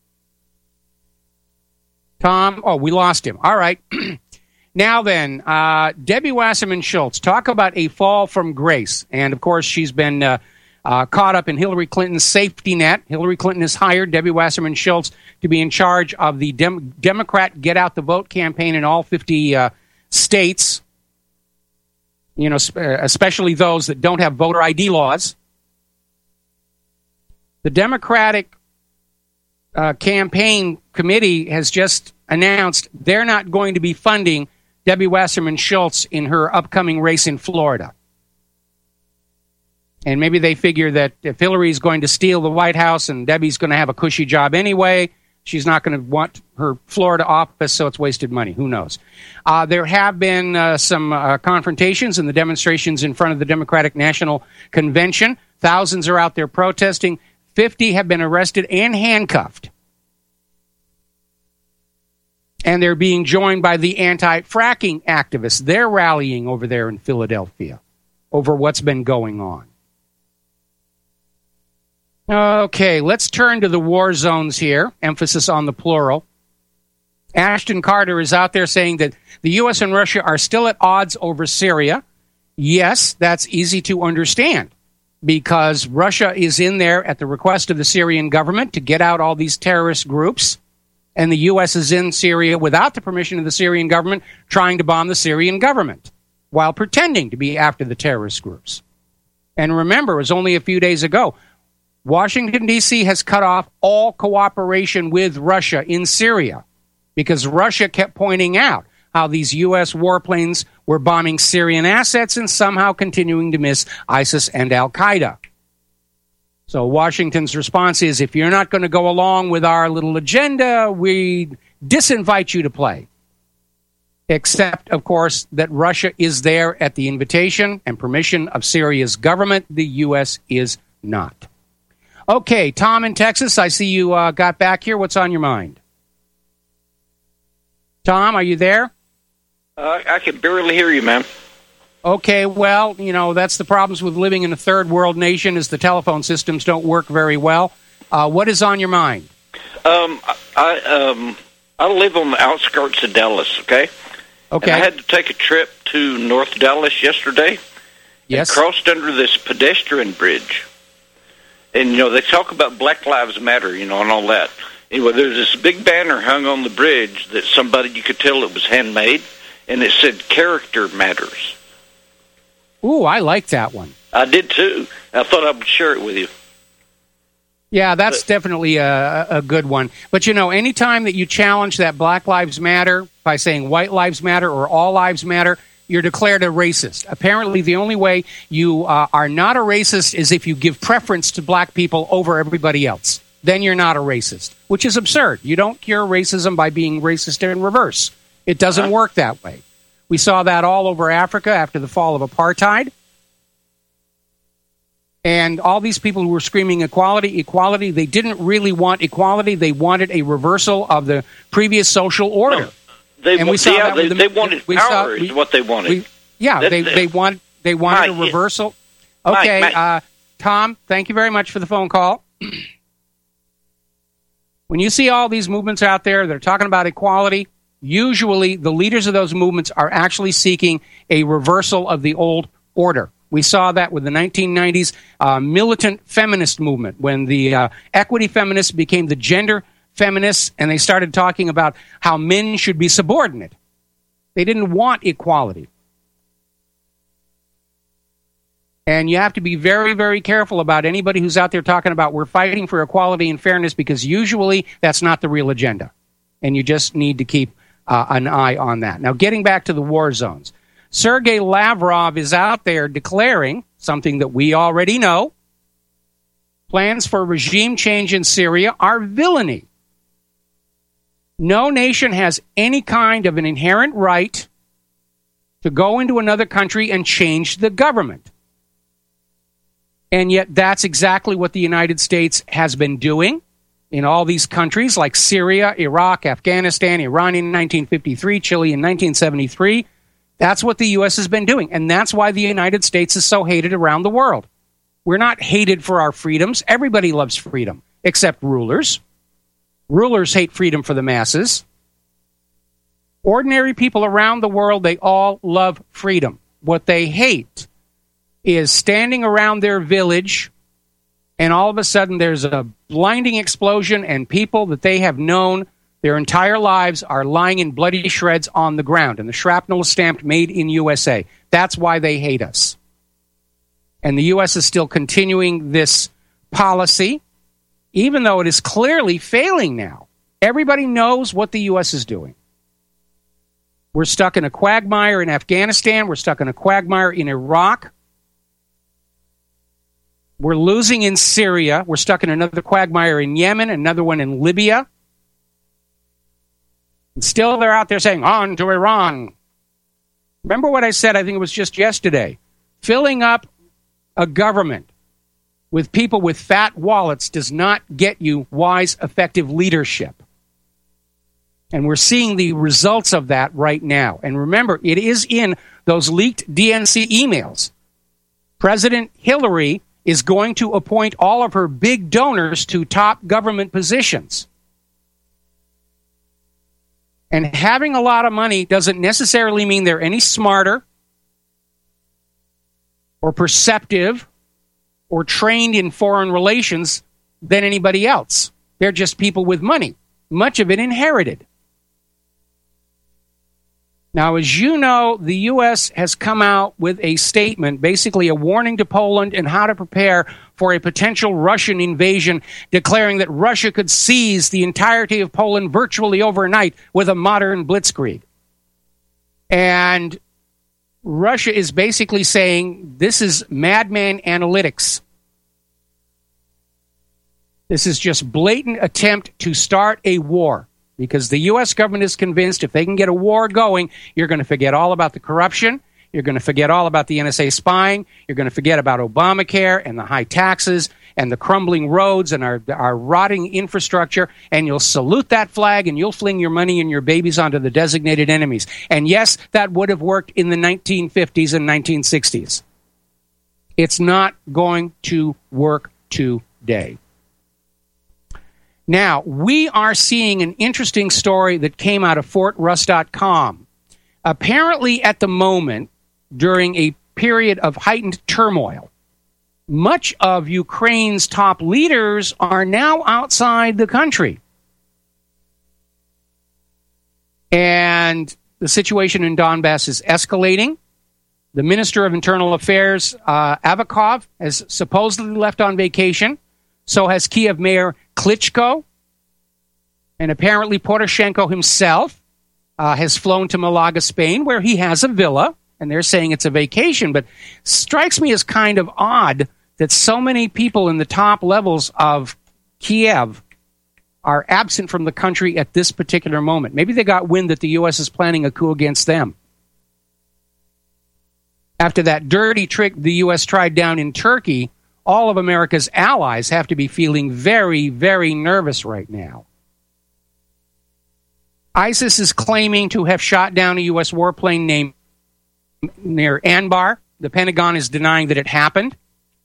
Tom? Oh, we lost him. All right. Now then, uh, Debbie Wasserman Schultz, talk about a fall from grace. And, of course, she's been uh, uh, caught up in Hillary Clinton's safety net. Hillary Clinton has hired Debbie Wasserman Schultz to be in charge of the Dem- Democrat Get Out the Vote campaign in all fifty uh, states, you know, especially those that don't have voter I D laws. The Democratic uh, campaign committee has just announced they're not going to be funding Debbie Wasserman Schultz in her upcoming race in Florida. And maybe they figure that if Hillary's going to steal the White House and Debbie's going to have a cushy job anyway, she's not going to want her Florida office, so it's wasted money. Who knows? Uh, there have been uh, some uh, confrontations and the demonstrations in front of the Democratic National Convention. Thousands are out there protesting. fifty have been arrested and handcuffed. And they're being joined by the anti-fracking activists. They're rallying over there in Philadelphia over what's been going on. Okay, let's turn to the war zones here. Emphasis on the plural. Ashton Carter is out there saying that the U S and Russia are still at odds over Syria. Yes, that's easy to understand, because Russia is in there at the request of the Syrian government to get out all these terrorist groups. And the U S is in Syria without the permission of the Syrian government, trying to bomb the Syrian government while pretending to be after the terrorist groups. And remember, it was only a few days ago, Washington, D C has cut off all cooperation with Russia in Syria because Russia kept pointing out how these U S warplanes were bombing Syrian assets and somehow continuing to miss ISIS and Al-Qaeda. So Washington's response is, if you're not going to go along with our little agenda, we disinvite you to play. Except, of course, that Russia is there at the invitation and permission of Syria's government. The U S is not. Okay, Tom in Texas, I see you uh, got back here. What's on your mind? Tom, are you there? Uh, I can barely hear you, man. Okay, well, you know, that's the problems with living in a third world nation, is the telephone systems don't work very well. Uh, what is on your mind? Um, I um, I live on the outskirts of Dallas, okay? Okay. And I had to take a trip to North Dallas yesterday. Yes. And crossed under this pedestrian bridge. And, you know, they talk about Black Lives Matter, you know, and all that. Anyway, there's this big banner hung on the bridge that somebody, you could tell it was handmade, and it said, "Character Matters." Ooh, I like that one. I did too. I thought I would share it with you. Yeah, that's but, definitely a, a good one. But, you know, anytime that you challenge that Black Lives Matter by saying White Lives Matter or All Lives Matter, you're declared a racist. Apparently, the only way you uh, are not a racist is if you give preference to black people over everybody else. Then you're not a racist, which is absurd. You don't cure racism by being racist in reverse. It doesn't uh-huh. work that way. We saw that all over Africa after the fall of apartheid. And all these people who were screaming equality, equality, they didn't really want equality. They wanted a reversal of the previous social order. No, they, and we saw yeah, that they, the, they wanted we power saw, is we, what they wanted. We, yeah, That's they, it. they, want, they wanted Mike, a reversal. yeah. Okay, Mike, Mike. Uh, Tom, thank you very much for the phone call. When you see all these movements out there that are talking about equality, usually the leaders of those movements are actually seeking a reversal of the old order. We saw that with the nineteen nineties uh, militant feminist movement, when the uh, equity feminists became the gender feminists, and they started talking about how men should be subordinate. They didn't want equality. And you have to be very, very careful about anybody who's out there talking about we're fighting for equality and fairness, because usually that's not the real agenda. and you just need to keep uh, an eye on that. Now, getting back to the war zones, Sergei Lavrov is out there declaring something that we already know. Plans for regime change in Syria are villainy. No nation has any kind of an inherent right to go into another country and change the government. And yet that's exactly what the United States has been doing in all these countries like Syria, Iraq, Afghanistan, Iran in nineteen fifty-three, Chile in nineteen seventy-three. That's what the U S has been doing. And that's why the United States is so hated around the world. We're not hated for our freedoms. Everybody loves freedom, except rulers. Rulers hate freedom for the masses. Ordinary people around the world, they all love freedom. What they hate is standing around their village and all of a sudden there's a blinding explosion and people that they have known their entire lives are lying in bloody shreds on the ground. And the shrapnel is stamped made in U S A. That's why they hate us. And the U S is still continuing this policy, even though it is clearly failing now. Everybody knows what the U S is doing. We're stuck in a quagmire in Afghanistan. We're stuck in a quagmire in Iraq. We're losing in Syria. We're stuck in another quagmire in Yemen, another one in Libya. And still they're out there saying, on to Iran. Remember what I said, I think it was just yesterday. Filling up a government with people with fat wallets does not get you wise, effective leadership. And we're seeing the results of that right now. And remember, it is in those leaked D N C emails. President Hillary is going to appoint all of her big donors to top government positions. And having a lot of money doesn't necessarily mean they're any smarter or perceptive or trained in foreign relations than anybody else. They're just people with money, much of it inherited. Now, as you know, the U S has come out with a statement, basically a warning to Poland and how to prepare for a potential Russian invasion, declaring that Russia could seize the entirety of Poland virtually overnight with a modern blitzkrieg. And Russia is basically saying this is madman analytics. This is just blatant attempt to start a war. Because the U S government is convinced if they can get a war going, you're going to forget all about the corruption. You're going to forget all about the N S A spying. You're going to forget about Obamacare and the high taxes and the crumbling roads and our, our rotting infrastructure. And you'll salute that flag and you'll fling your money and your babies onto the designated enemies. And yes, that would have worked in the nineteen fifties and nineteen sixties. It's not going to work today. Now, we are seeing an interesting story that came out of Fort Russ dot com. Apparently, at the moment, during a period of heightened turmoil, much of Ukraine's top leaders are now outside the country. And the situation in Donbass is escalating. The Minister of Internal Affairs, uh, Avakov, has supposedly left on vacation. So has Kiev Mayor Klitschko, and apparently Poroshenko himself uh, has flown to Malaga, Spain, where he has a villa, and they're saying it's a vacation, but strikes me as kind of odd that so many people in the top levels of Kiev are absent from the country at this particular moment. Maybe they got wind that the U S is planning a coup against them. After that dirty trick the U S tried down in Turkey, all of America's allies have to be feeling very, very nervous right now. ISIS is claiming to have shot down a U S warplane named near Anbar. The Pentagon is denying that it happened.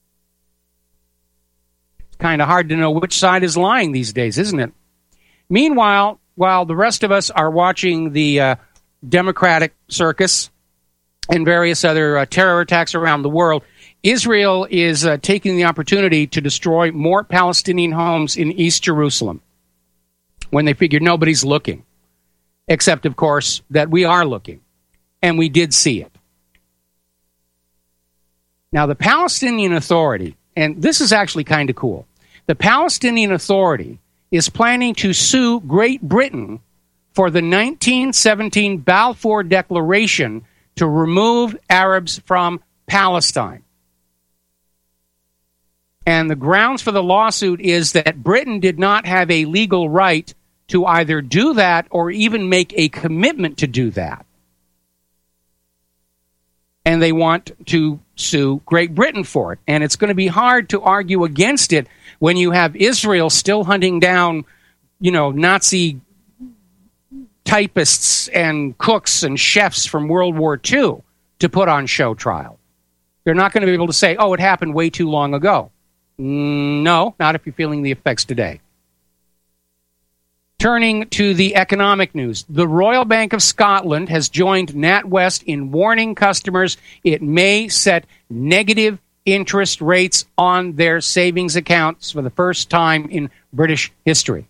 It's kind of hard to know which side is lying these days, isn't it? Meanwhile, while the rest of us are watching the uh, Democratic circus and various other uh, terror attacks around the world, Israel is uh, taking the opportunity to destroy more Palestinian homes in East Jerusalem when they figured nobody's looking. Except, of course, that we are looking. And we did see it. Now, the Palestinian Authority, and this is actually kind of cool, the Palestinian Authority is planning to sue Great Britain for the nineteen seventeen Balfour Declaration to remove Arabs from Palestine. And the grounds for the lawsuit is that Britain did not have a legal right to either do that or even make a commitment to do that. And they want to sue Great Britain for it. And it's going to be hard to argue against it when you have Israel still hunting down, you know, Nazi typists and cooks and chefs from World War Two to put on show trial. They're not going to be able to say, oh, it happened way too long ago. No, not if you're feeling the effects today. Turning to the economic news, the Royal Bank of Scotland has joined NatWest in warning customers it may set negative interest rates on their savings accounts for the first time in British history.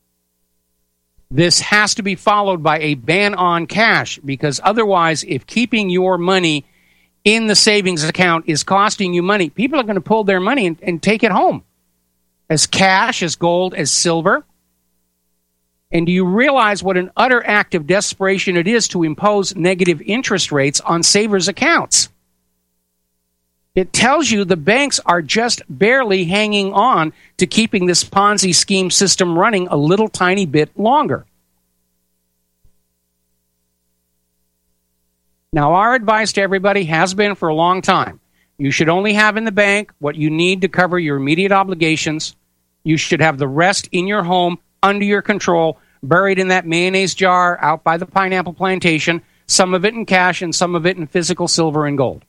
This has to be followed by a ban on cash, because otherwise, if keeping your money in the savings account is costing you money, people are going to pull their money and, and take it home as cash, as gold, as silver. And do you realize what an utter act of desperation it is to impose negative interest rates on savers' accounts? It tells you the banks are just barely hanging on to keeping this Ponzi scheme system running a little tiny bit longer. Now, our advice to everybody has been for a long time, you should only have in the bank what you need to cover your immediate obligations. You should have the rest in your home, under your control, buried in that mayonnaise jar out by the pineapple plantation, some of it in cash and some of it in physical silver and gold.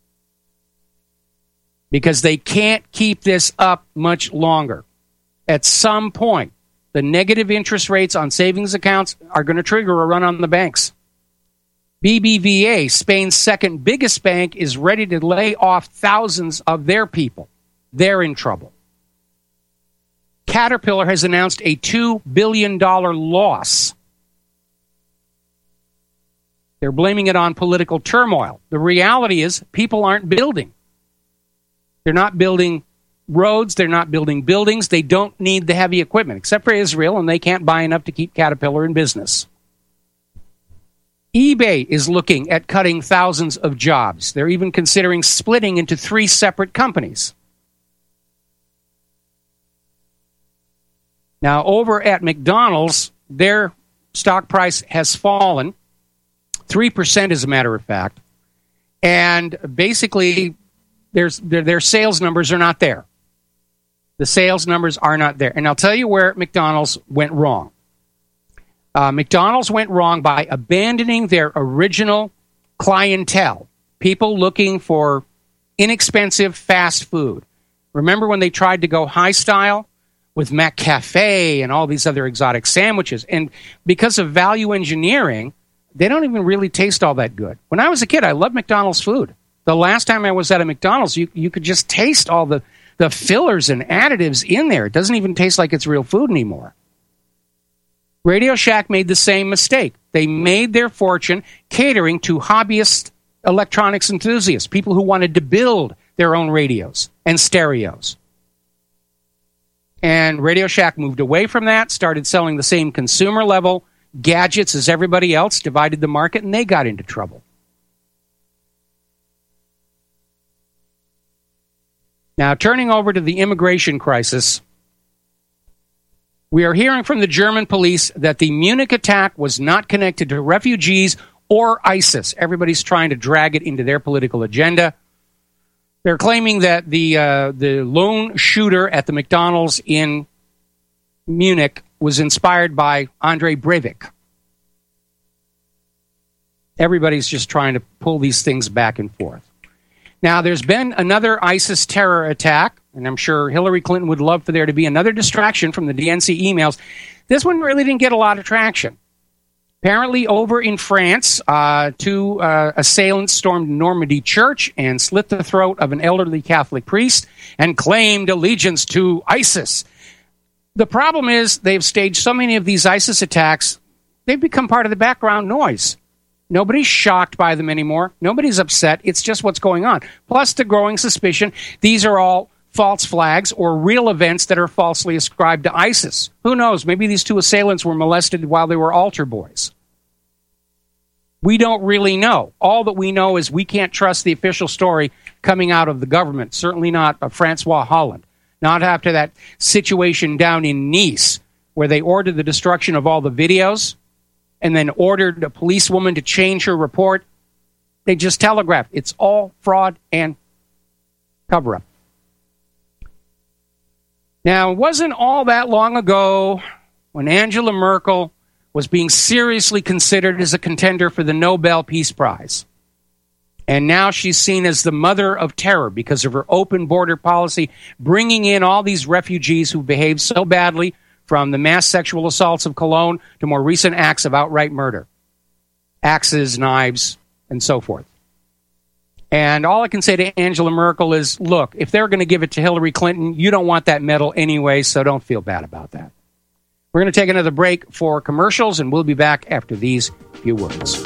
Because they can't keep this up much longer. At some point, the negative interest rates on savings accounts are going to trigger a run on the banks. B B V A, Spain's second biggest bank, is ready to lay off thousands of their people. They're in trouble. Caterpillar has announced a two billion dollars loss. They're blaming it on political turmoil. The reality is people aren't building. They're not building roads. They're not building buildings. They don't need the heavy equipment, except for Israel, and they can't buy enough to keep Caterpillar in business. eBay is looking at cutting thousands of jobs. They're even considering splitting into three separate companies. Now, over at McDonald's, their stock price has fallen three percent, as a matter of fact. And basically, there's, their, their sales numbers are not there. The sales numbers are not there. And I'll tell you where McDonald's went wrong. Uh, McDonald's went wrong by abandoning their original clientele, people looking for inexpensive fast food. Remember when they tried to go high style with McCafe and all these other exotic sandwiches? And because of value engineering, they don't even really taste all that good. When I was a kid, I loved McDonald's food. The last time I was at a McDonald's, you, you could just taste all the, the fillers and additives in there. It doesn't even taste like it's real food anymore. Radio Shack made the same mistake. They made their fortune catering to hobbyist electronics enthusiasts, people who wanted to build their own radios and stereos. And Radio Shack moved away from that, started selling the same consumer level gadgets as everybody else, divided the market, and they got into trouble. Now, turning over to the immigration crisis, we are hearing from the German police that the Munich attack was not connected to refugees or ISIS. Everybody's trying to drag it into their political agenda. They're claiming that the uh, the lone shooter at the McDonald's in Munich was inspired by Andrei Breivik. Everybody's just trying to pull these things back and forth. Now, there's been another ISIS terror attack, and I'm sure Hillary Clinton would love for there to be another distraction from the D N C emails. This one really didn't get a lot of traction. Apparently, over in France, uh, two uh, assailants stormed Normandy Church and slit the throat of an elderly Catholic priest and claimed allegiance to ISIS. The problem is they've staged so many of these ISIS attacks, they've become part of the background noise. Nobody's shocked by them anymore. Nobody's upset. It's just what's going on. Plus the growing suspicion these are all false flags or real events that are falsely ascribed to ISIS. Who knows? Maybe these two assailants were molested while they were altar boys. We don't really know. All that we know is we can't trust the official story coming out of the government, certainly not of Francois Holland. Not after that situation down in Nice, where they ordered the destruction of all the videos and then ordered a policewoman to change her report. They just telegraphed. It's all fraud and cover-up. Now, it wasn't all that long ago when Angela Merkel was being seriously considered as a contender for the Nobel Peace Prize. And now she's seen as the mother of terror because of her open border policy, bringing in all these refugees who behaved so badly, from the mass sexual assaults of Cologne to more recent acts of outright murder. Axes, knives, and so forth. And all I can say to Angela Merkel is, look, if they're going to give it to Hillary Clinton, you don't want that medal anyway, so don't feel bad about that. We're going to take another break for commercials, and we'll be back after these few words.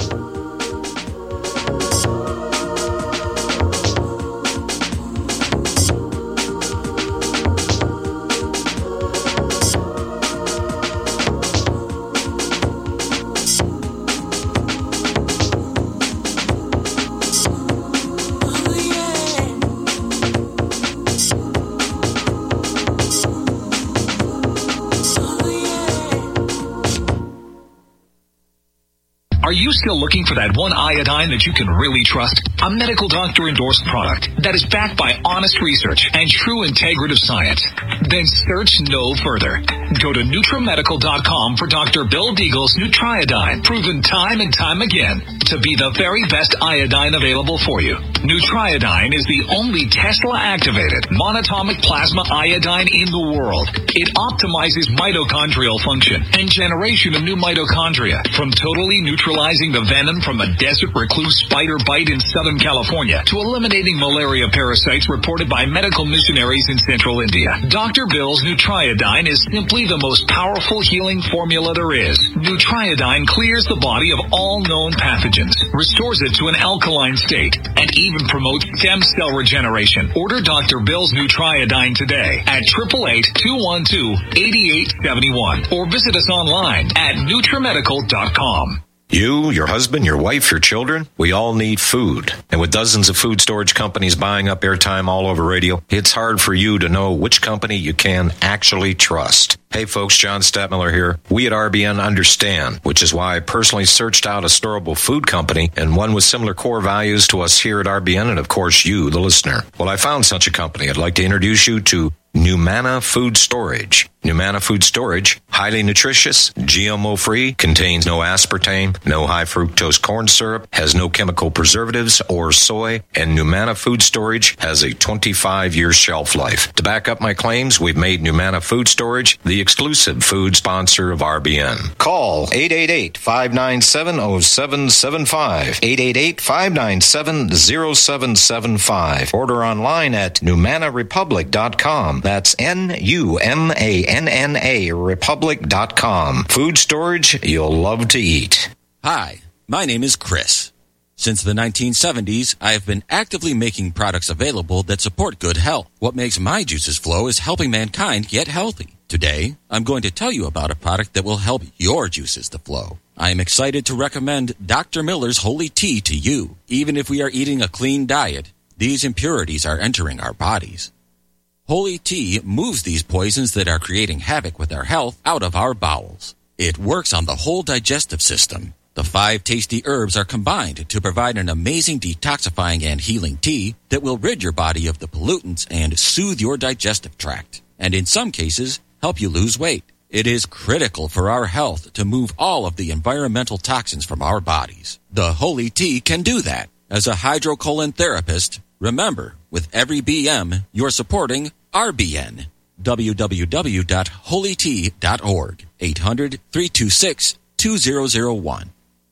Are you still looking for that one iodine that you can really trust? A medical doctor endorsed product that is backed by honest research and true integrative science? Then search no further. Go to Nutramedical dot com for Doctor Bill Deagle's Nutriodine, proven time and time again to be the very best iodine available for you. Nutriodine is the only Tesla-activated monatomic plasma iodine in the world. It optimizes mitochondrial function and generation of new mitochondria, from totally neutralizing the venom from a desert recluse spider bite in Southern California to eliminating malaria parasites reported by medical missionaries in central India. Doctor Bill's Nutriodine is simply the most powerful healing formula there is. Nutriodine clears the body of all known pathogens, restores it to an alkaline state, and even promotes stem cell regeneration. Order Doctor Bill's Nutriodine today at eight eight eight, two one two, eight eight seven one or visit us online at Nutramedical dot com. You, your husband, your wife, your children, we all need food. And with dozens of food storage companies buying up airtime all over radio, it's hard for you to know which company you can actually trust. Hey folks, John Stadtmiller here. We at R B N understand, which is why I personally searched out a storable food company and one with similar core values to us here at R B N and of course you, the listener. Well, I found such a company. I'd like to introduce you to Numana Food Storage. Numana Food Storage, highly nutritious, G M O-free, contains no aspartame, no high fructose corn syrup, has no chemical preservatives or soy, and Numana Food Storage has a twenty-five year shelf life. To back up my claims, we've made Numana Food Storage the exclusive food sponsor of R B N. Call eight eight eight, five nine seven, zero seven seven five, eight eight eight, five nine seven, zero seven seven five. Order online at Numana Republic dot com. That's N U M A N N A Republic dot com. Food storage you'll love to eat. Hi, my name is Chris. Since the nineteen seventies, I have been actively making products available that support good health. What makes my juices flow is helping mankind get healthy. Today, I'm going to tell you about a product that will help your juices to flow. I am excited to recommend Doctor Miller's Holy Tea to you. Even if we are eating a clean diet, these impurities are entering our bodies. Holy Tea moves these poisons that are creating havoc with our health out of our bowels. It works on the whole digestive system. The five tasty herbs are combined to provide an amazing detoxifying and healing tea that will rid your body of the pollutants and soothe your digestive tract. And in some cases, help you lose weight. It is critical for our health to move all of the environmental toxins from our bodies. The Holy Tea can do that. As a hydrocolon therapist, remember, with every B M, you're supporting R B N. w w w dot holy tea dot org. eight hundred, three two six, two zero zero one.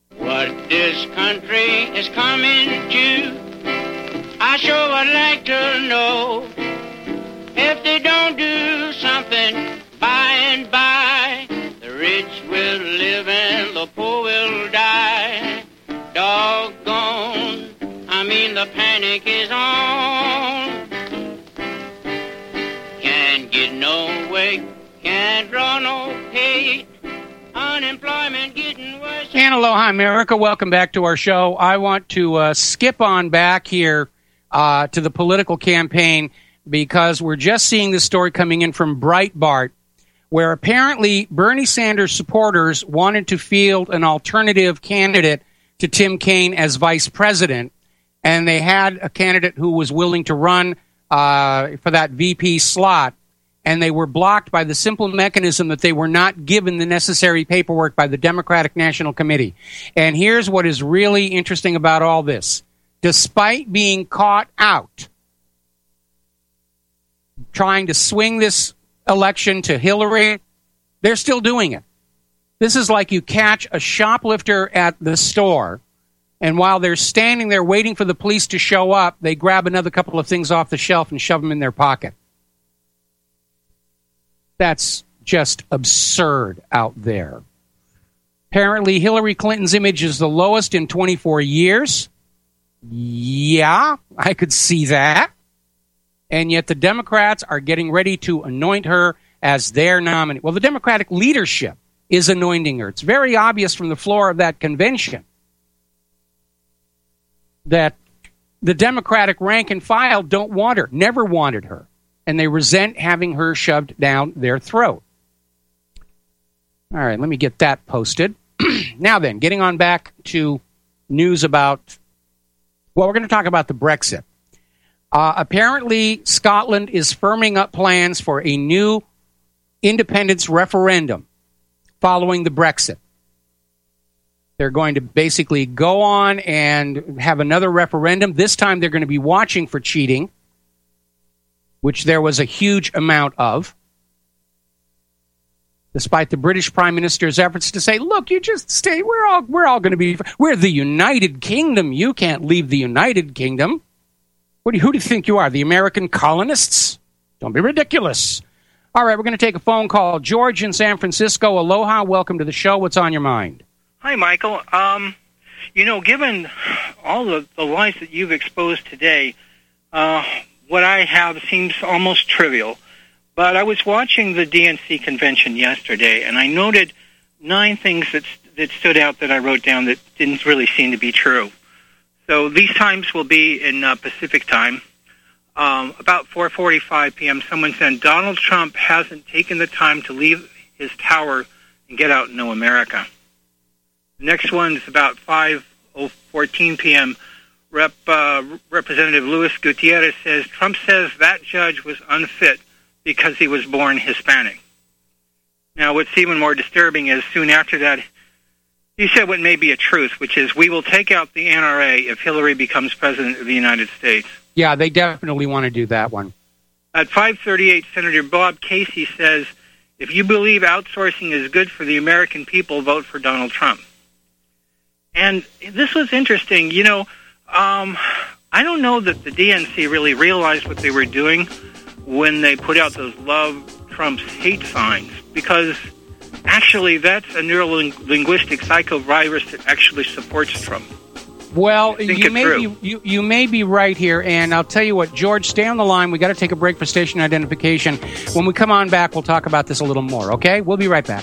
What this country is coming to, I sure would like to know. If they don't do something by and by, the rich will live and the poor will die. Doggone, I mean the panic is on. can't draw no pay. Unemployment getting worse. And aloha, America. Welcome back to our show. I want to uh, skip on back here uh, to the political campaign because we're just seeing this story coming in from Breitbart, where apparently Bernie Sanders supporters wanted to field an alternative candidate to Tim Kaine as vice president, and they had a candidate who was willing to run uh, for that V P slot, and they were blocked by the simple mechanism that they were not given the necessary paperwork by the Democratic National Committee. And here's what is really interesting about all this. Despite being caught out trying to swing this election to Hillary, they're still doing it. This is like you catch a shoplifter at the store, and while they're standing there waiting for the police to show up, they grab another couple of things off the shelf and shove them in their pocket. That's just absurd out there. Apparently, Hillary Clinton's image is the lowest in twenty-four years. Yeah, I could see that. And yet the Democrats are getting ready to anoint her as their nominee. Well, the Democratic leadership is anointing her. It's very obvious from the floor of that convention that the Democratic rank and file don't want her, never wanted her, and they resent having her shoved down their throat. All right, let me get that posted. Now then, getting on back to news about, well, we're going to talk about the Brexit. Uh, apparently, Scotland is firming up plans for a new independence referendum following the Brexit. They're going to basically go on and have another referendum. This time they're going to be watching for cheating, which there was a huge amount of, despite the British Prime Minister's efforts to say, look, you just stay, we're all, we're all going to be, we're the United Kingdom. You can't leave the United Kingdom. What do you, who do you think you are, the American colonists? Don't be ridiculous. All right, we're going to take a phone call. George in San Francisco. Aloha, welcome to the show. What's on your mind? Hi, Michael. Um, you know, given all the, the lies that you've exposed today, uh, what I have seems almost trivial. But I was watching the D N C convention yesterday, and I noted nine things that, that stood out that I wrote down that didn't really seem to be true. So these times will be in uh, Pacific time. Um, about four forty-five p.m., someone said, Donald Trump hasn't taken the time to leave his tower and get out and know America. The next one is about five fourteen p.m. Rep, uh, Representative Luis Gutierrez says, Trump says that judge was unfit because he was born Hispanic. Now, what's even more disturbing is soon after that, he said what may be a truth, which is we will take out the N R A if Hillary becomes president of the United States. Yeah, they definitely want to do that one. At five thirty-eight, Senator Bob Casey says, if you believe outsourcing is good for the American people, vote for Donald Trump. And this was interesting. You know, um, I don't know that the D N C really realized what they were doing when they put out those Love Trump's hate signs, because actually that's a neurolinguistic psychovirus that actually supports Trump. Well, you may be, you, you may be right here, and I'll tell you what, George, stay on the line. We got to take a break for station identification. When we come on back, we'll talk about this a little more, okay? We'll be right back.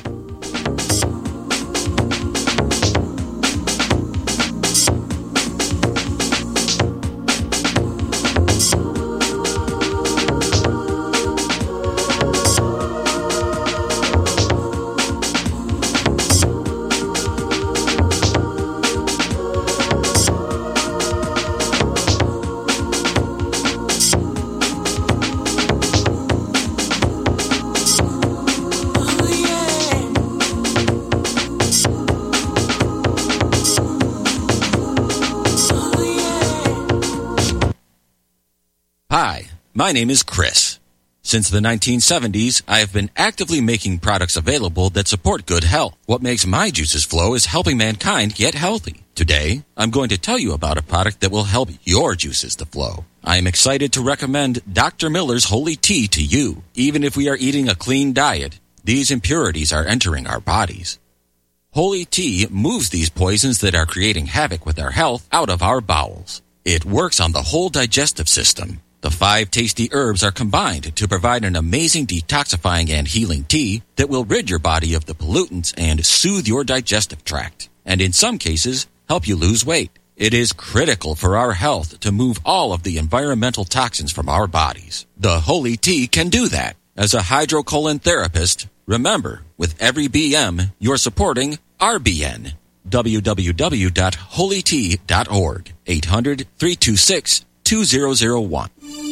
My name is Chris. Since the nineteen seventies, I have been actively making products available that support good health. What makes my juices flow is helping mankind get healthy. Today, I'm going to tell you about a product that will help your juices to flow. I am excited to recommend Doctor Miller's Holy Tea to you. Even if we are eating a clean diet, these impurities are entering our bodies. Holy Tea moves these poisons that are creating havoc with our health out of our bowels. It works on the whole digestive system, The five tasty herbs are combined to provide an amazing detoxifying and healing tea that will rid your body of the pollutants and soothe your digestive tract, and in some cases, help you lose weight. It is critical for our health to move all of the environmental toxins from our bodies. The Holy Tea can do that. As a hydrocolon therapist, remember, with every B M, you're supporting R B N. w w w dot holy tea dot org. eight hundred, three two six, two zero zero one.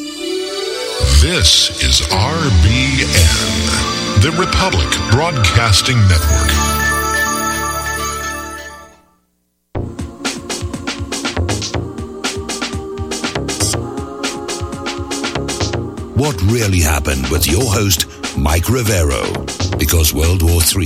This is R B N, the Republic Broadcasting Network. What really happened with your host, Mike Rivero? Because World War Three